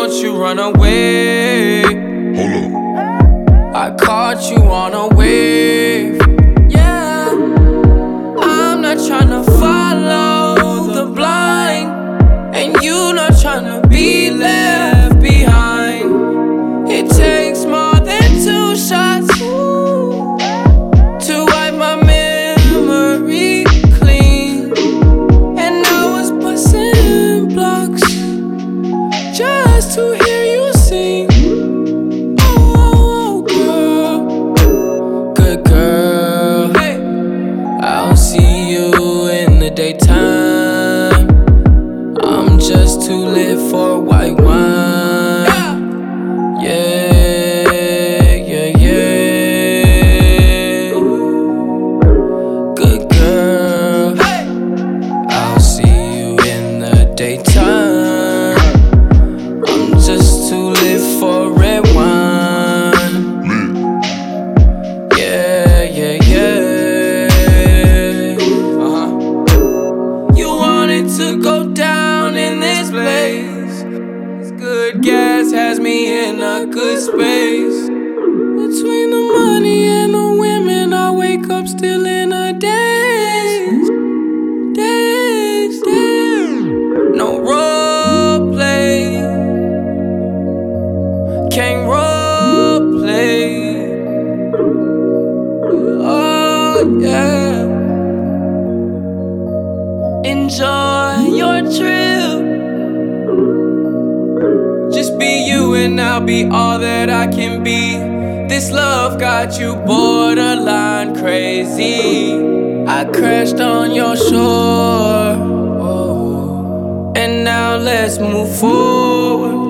caught you run away. Hold up. I caught you on a wave. Yeah, I'm not tryna follow the blind, and you not tryna be left behind. It takes more than 2 shots to wipe my memory clean, and I was busting blocks just to hear you sing. Oh, girl, good girl. Hey, I'll see you in the daytime. I'm just too lit for white wine. Yeah, yeah, yeah. Good girl. Hey, I'll see you in the daytime. I'm just too lit for red wine. Yeah, yeah, yeah. You wanted to go down in this place. This good gas has me in a good space. Between the money and the women, I wake up still in a daze. Daze, daze. No role play. Can't role play. Oh, yeah. Enjoy your trip. Just be you and I'll be all that I can be. This love got you borderline crazy. I crashed on your shore, and now let's move forward.